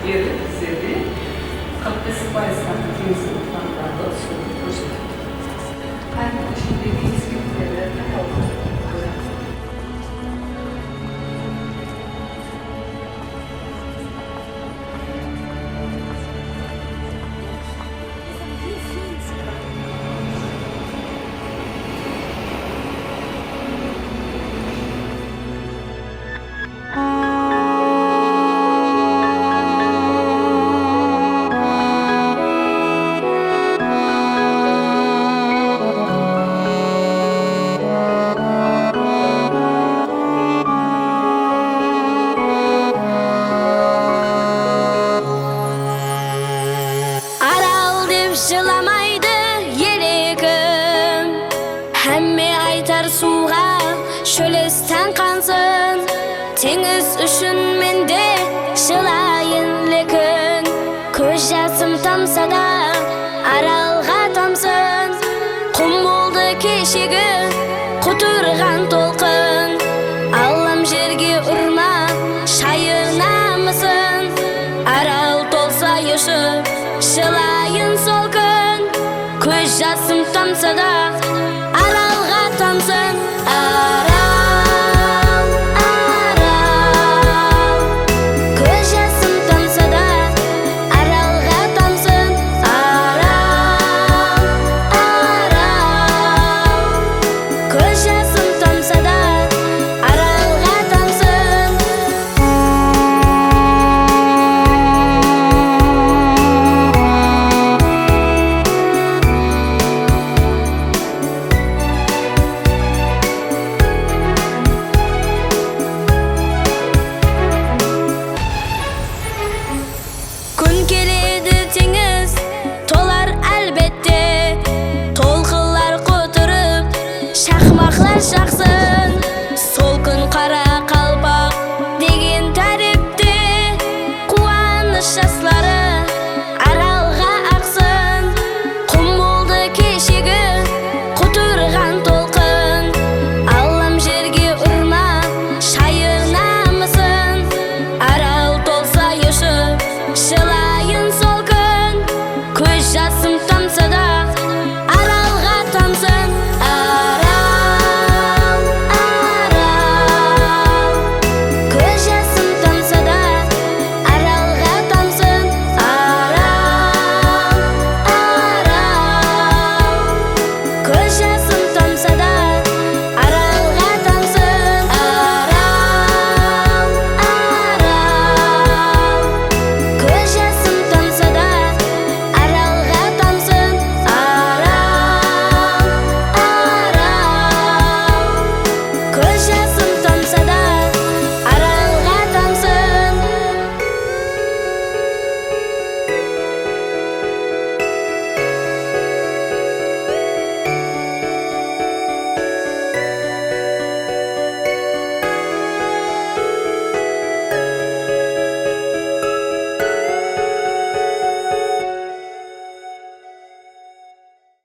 ерлік біздерде 45%-дан теңіздің құрамындағы суды көрсетеді. Қайғының ішіндегі ескертулерді қайталап көрсетеді. Жыламайды ерегім, әмме айтар суға шөлістен қансын. Теңіз үшін менде жылайын лекін, көз жасым тамса да аралға тамсын. Құм болды кешегі құтырған толқын, аллам жерге ұрма шайынамысын. Арал толса ұшып жылайын сол күн, көз жасым тамса да